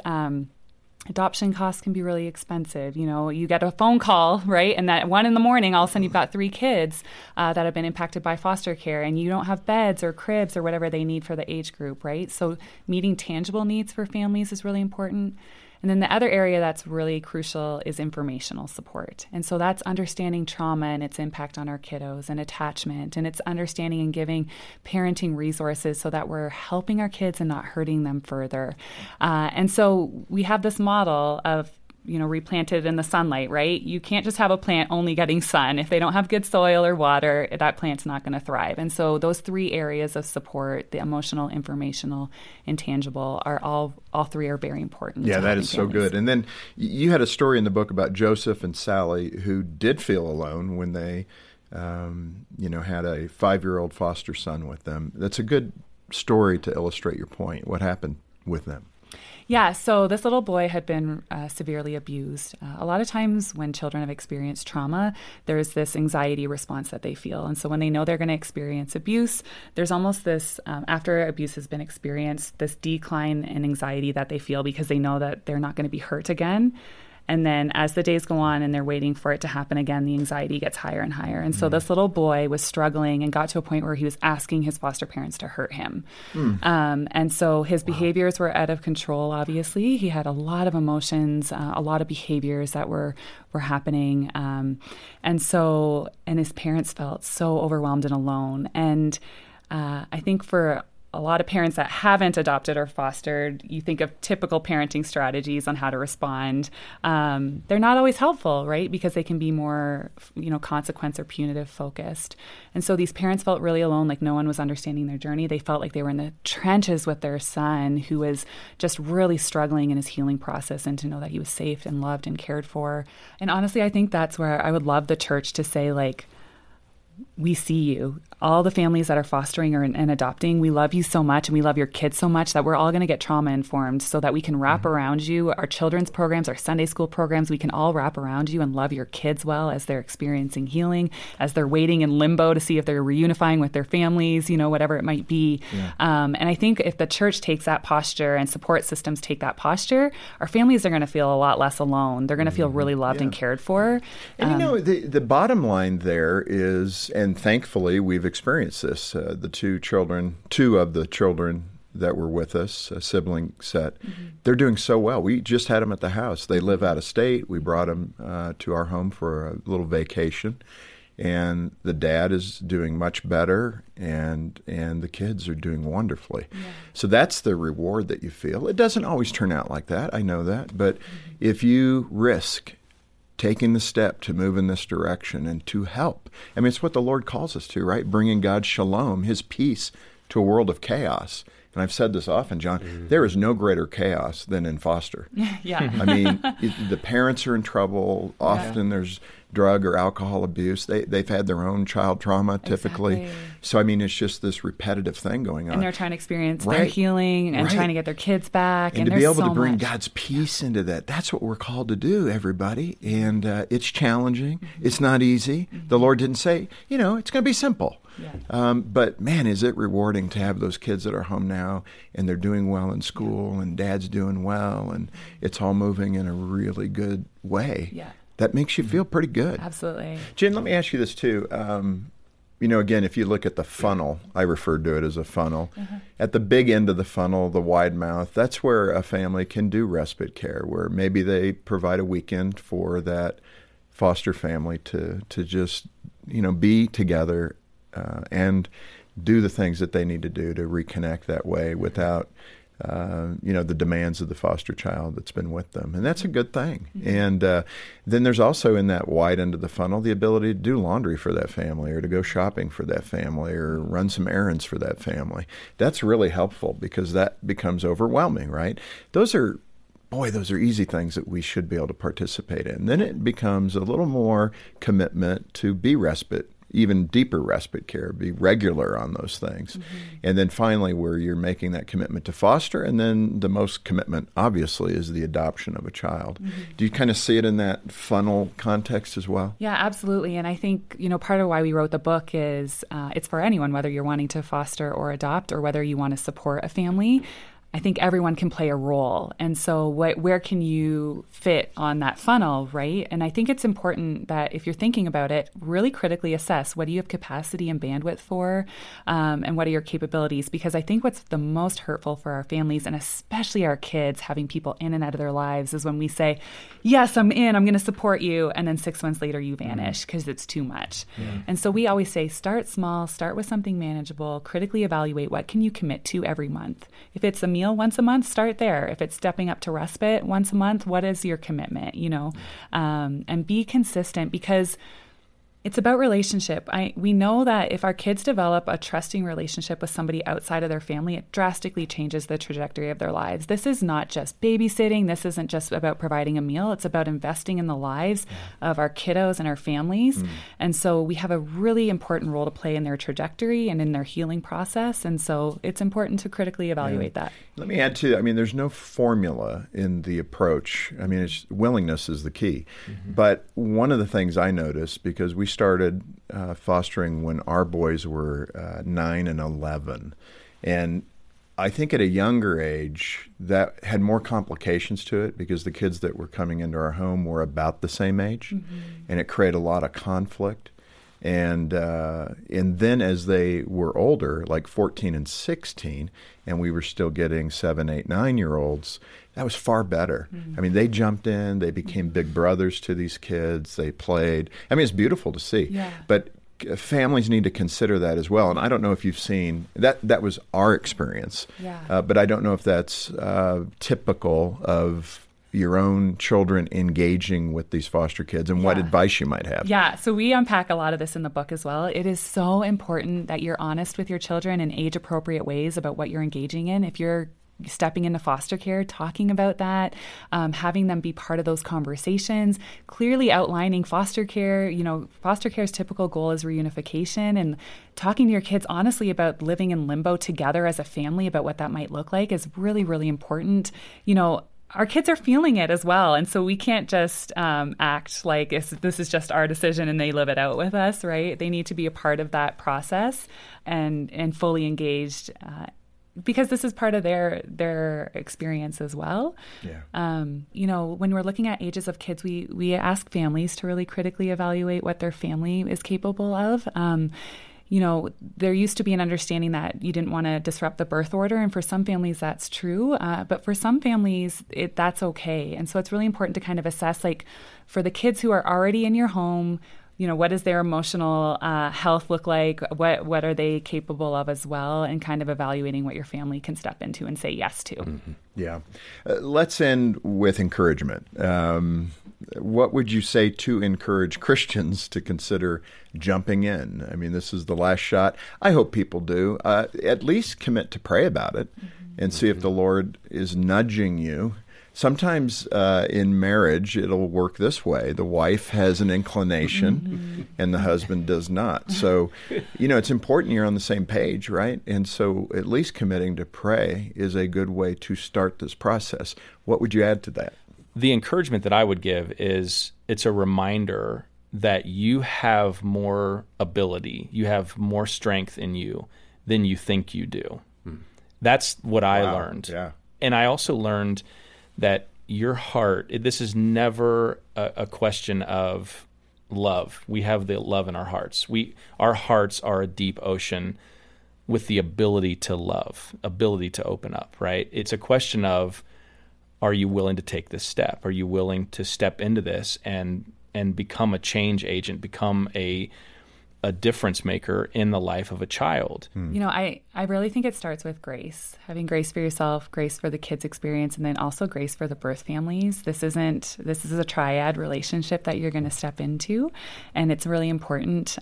Speaker 8: Adoption costs can be really expensive. You get a phone call, right? And at 1 a.m, all of a sudden you've got 3 kids that have been impacted by foster care, and you don't have beds or cribs or whatever they need for the age group, right? So meeting tangible needs for families is really important. And then the other area that's really crucial is informational support. And so that's understanding trauma and its impact on our kiddos and attachment. And it's understanding and giving parenting resources so that we're helping our kids and not hurting them further. And so we have this model of replanted in the sunlight, right? You can't just have a plant only getting sun. If they don't have good soil or water, that plant's not going to thrive. And so those 3 areas of support, the emotional, informational, and tangible, are all 3 are very important.
Speaker 3: Yeah, that is so good. And then you had a story in the book about Joseph and Sally who did feel alone when they, had a 5-year-old foster son with them. That's a good story to illustrate your point. What happened with them?
Speaker 8: Yeah, so this little boy had been severely abused. A lot of times when children have experienced trauma, there's this anxiety response that they feel. And so when they know they're going to experience abuse, there's almost this, after abuse has been experienced, this decline in anxiety that they feel because they know that they're not going to be hurt again. And then as the days go on and they're waiting for it to happen again, the anxiety gets higher and higher. And so this little boy was struggling and got to a point where he was asking his foster parents to hurt him. And so his behaviors were out of control, obviously. He had a lot of emotions, a lot of behaviors that were happening. And his parents felt so overwhelmed and alone. And I think for a lot of parents that haven't adopted or fostered, you think of typical parenting strategies on how to respond. They're not always helpful, right? Because they can be more, consequence or punitive focused. And so these parents felt really alone, like no one was understanding their journey. They felt like they were in the trenches with their son, who was just really struggling in his healing process, and to know that he was safe and loved and cared for. And honestly, I think that's where I would love the church to say, like, we see you. All the families that are fostering and adopting, we love you so much, and we love your kids so much that we're all going to get trauma informed so that we can wrap around you. Our children's programs, our Sunday school programs, we can all wrap around you and love your kids well as they're experiencing healing, as they're waiting in limbo to see if they're reunifying with their families, whatever it might be. Yeah. And I think if the church takes that posture and support systems take that posture, our families are going to feel a lot less alone. They're going to feel really loved and cared for.
Speaker 3: And the bottom line there is, and thankfully we've experienced this, the two of the children that were with us, a sibling set, they're doing so well. We just had them at the house. They live out of state. We brought them to our home for a little vacation, and the dad is doing much better, and the kids are doing wonderfully. Yeah. So that's the reward that you feel. It doesn't always turn out like that. I know that. But if you risk taking the step to move in this direction and to help. I mean, it's what the Lord calls us to, right? Bringing God's shalom, his peace, to a world of chaos. And I've said this often, John, there is no greater chaos than in foster.
Speaker 8: Yeah.
Speaker 3: I mean, the parents are in trouble. Often there's drug or alcohol abuse. They've had their own child trauma, typically. Exactly. So, I mean, it's just this repetitive thing going on.
Speaker 8: And they're trying to experience their healing and trying to get their kids back.
Speaker 3: And to be able to bring God's peace into that, that's what we're called to do, everybody. And it's challenging. It's not easy. The Lord didn't say, it's going to be simple. Yeah. But, man, is it rewarding to have those kids that are home now, and they're doing well in school, and Dad's doing well, and it's all moving in a really good way.
Speaker 8: Yeah.
Speaker 3: That makes you feel pretty good.
Speaker 8: Absolutely.
Speaker 3: Jen, let me ask you this, too. Again, if you look at the funnel, I referred to it as a funnel. At the big end of the funnel, the wide mouth, that's where a family can do respite care, where maybe they provide a weekend for that foster family to just, be together and do the things that they need to do to reconnect that way without, the demands of the foster child that's been with them. And that's a good thing. And then there's also in that wide end of the funnel the ability to do laundry for that family, or to go shopping for that family, or run some errands for that family. That's really helpful, because that becomes overwhelming, right? Those are easy things that we should be able to participate in. Then it becomes a little more commitment to be respite, even deeper respite care, be regular on those things. And then finally, where you're making that commitment to foster, and then the most commitment, obviously, is the adoption of a child. Do you kind of see it in that funnel context as well?
Speaker 8: Yeah, absolutely. And I think, part of why we wrote the book is it's for anyone, whether you're wanting to foster or adopt, or whether you want to support a family. I think everyone can play a role. And so where can you fit on that funnel, right? And I think it's important that if you're thinking about it, really critically assess what do you have capacity and bandwidth for, and what are your capabilities? Because I think what's the most hurtful for our families, and especially our kids, having people in and out of their lives, is when we say, yes, I'm in, I'm going to support you, and then 6 months later you vanish because it's too much. And so we always say, start small, start with something manageable, critically evaluate what can you commit to every month. If it's a meal once a month, start there. If it's stepping up to respite once a month, what is your commitment, and be consistent, because It's about relationship. We know that if our kids develop a trusting relationship with somebody outside of their family, it drastically changes the trajectory of their lives. This is not just babysitting. This isn't just about providing a meal. It's about investing in the lives of our kiddos and our families. And so we have a really important role to play in their trajectory and in their healing process. And so it's important to critically evaluate that.
Speaker 3: Let me add to that. I mean, there's no formula in the approach. I mean, willingness is the key. But one of the things I noticed, because we started fostering when our boys were 9 and 11. And I think at a younger age, that had more complications to it because the kids that were coming into our home were about the same age. And it created a lot of conflict. And then as they were older, like 14 and 16, and we were still getting 7, 8, 9-year-olds, that was far better. I mean, they jumped in. They became big brothers to these kids. They played. I mean, it's beautiful to see.
Speaker 8: Yeah.
Speaker 3: But families need to consider that as well. And I don't know if you've seen that. That was our experience.
Speaker 8: Yeah.
Speaker 3: But I don't know if that's typical of your own children engaging with these foster kids and what advice you might have.
Speaker 8: Yeah, so we unpack a lot of this in the book as well. It is so important that you're honest with your children in age-appropriate ways about what you're engaging in. If you're stepping into foster care, talking about that, having them be part of those conversations, clearly outlining foster care. You know, foster care's typical goal is reunification, and talking to your kids honestly about living in limbo together as a family, about what that might look like, is really, really important. You know, our kids are feeling it as well. And so we can't just act like this is just our decision and they live it out with us, right? They need to be a part of that process and fully engaged because this is part of their experience as well.
Speaker 3: Yeah.
Speaker 8: You know, when we're looking at ages of kids, we ask families to really critically evaluate what their family is capable of. You know, there used to be an understanding that you didn't want to disrupt the birth order, and for some families that's true, but for some families that's okay. And so it's really important to kind of assess, like, for the kids who are already in your home, you know, what does their emotional health look like? What are they capable of as well? And kind of evaluating what your family can step into and say yes to.
Speaker 3: Mm-hmm. Yeah. Let's end with encouragement. What would you say to encourage Christians to consider jumping in? I mean, this is the last shot. I hope people do. At least commit to pray about it and see if the Lord is nudging you. Sometimes in marriage, it'll work this way. The wife has an inclination and the husband does not. So, you know, it's important you're on the same page, right? And so at least committing to pray is a good way to start this process. What would you add to that?
Speaker 7: The encouragement that I would give is it's a reminder that you have more ability, you have more strength in you than you think you do. That's what I learned.
Speaker 3: Yeah.
Speaker 7: And I also learned that your heart, this is never a question of love. We have the love in our hearts. Our hearts are a deep ocean with the ability to love, ability to open up, right? It's a question of, are you willing to take this step? Are you willing to step into this and become a change agent, become a difference maker in the life of a child?
Speaker 8: You know, I really think it starts with grace, having grace for yourself, grace for the kids' experience, and then also grace for the birth families. This is a triad relationship that you're going to step into, and it's really important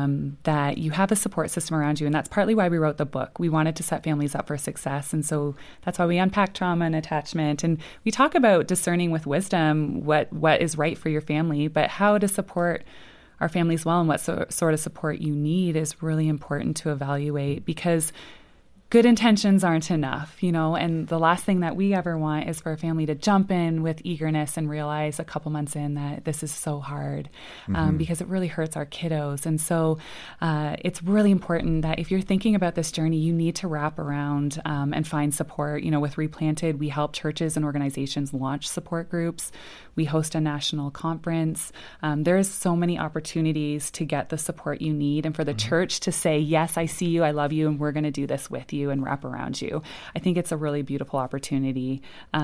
Speaker 8: that you have a support system around you, and that's partly why we wrote the book. We wanted to set families up for success, and so that's why we unpack trauma and attachment, and we talk about discerning with wisdom what is right for your family, but how to support our families well and what sort of support you need is really important to evaluate, because good intentions aren't enough, you know, and the last thing that we ever want is for a family to jump in with eagerness and realize a couple months in that this is so hard, because it really hurts our kiddos. And so it's really important that if you're thinking about this journey, you need to wrap around and find support. You know, with Replanted, we help churches and organizations launch support groups. We host a national conference. There's so many opportunities to get the support you need, and for the church to say, yes, I see you, I love you, and we're going to do this with you and wrap around you. I think it's a really beautiful opportunity.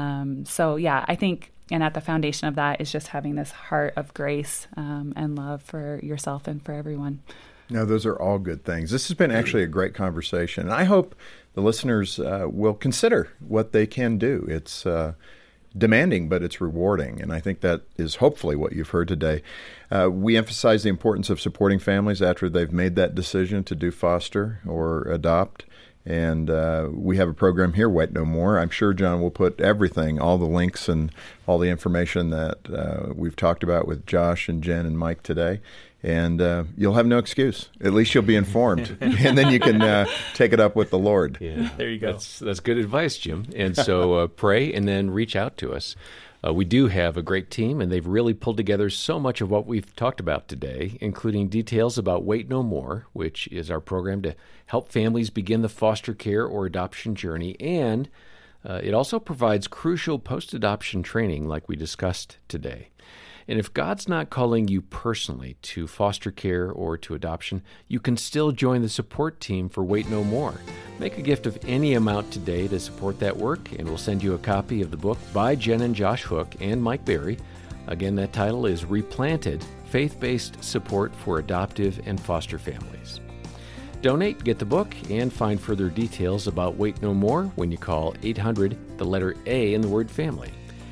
Speaker 8: So yeah, I think, and at the foundation of that is just having this heart of grace and love for yourself and for everyone.
Speaker 3: No, those are all good things. This has been actually a great conversation. And I hope the listeners will consider what they can do. It's demanding, but it's rewarding. And I think that is hopefully what you've heard today. We emphasize the importance of supporting families after they've made that decision to do foster or adopt. And we have a program here, Wait No More. I'm sure John will put everything, all the links and all the information that we've talked about with Josh and Jen and Mike today. And you'll have no excuse. At least you'll be informed. And then you can take it up with the Lord.
Speaker 7: Yeah, there you go.
Speaker 1: That's good advice, Jim. And so pray and then reach out to us. We do have a great team, and they've really pulled together so much of what we've talked about today, including details about Wait No More, which is our program to help families begin the foster care or adoption journey. And it also provides crucial post-adoption training like we discussed today. And if God's not calling you personally to foster care or to adoption, you can still join the support team for Wait No More. Make a gift of any amount today to support that work, and we'll send you a copy of the book by Jen and Josh Hook and Mike Berry. Again, that title is Replanted, Faith-Based Support for Adoptive and Foster Families. Donate, get the book, and find further details about Wait No More when you call 800, the letter A in the word family.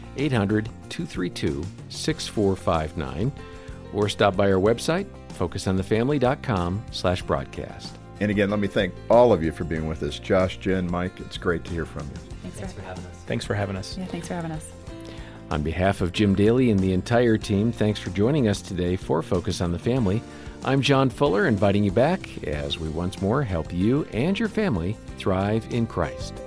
Speaker 1: 800-232-6459, or stop by our website, focusonthefamily.com/broadcast.
Speaker 3: And again, let me thank all of you for being with us. Josh, Jen, Mike, it's great to hear from you.
Speaker 8: Thanks for having us.
Speaker 7: Thanks for having us.
Speaker 8: Yeah, thanks for having us.
Speaker 1: On behalf of Jim Daly and the entire team, thanks for joining us today for Focus on the Family. I'm John Fuller, inviting you back as we once more help you and your family thrive in Christ.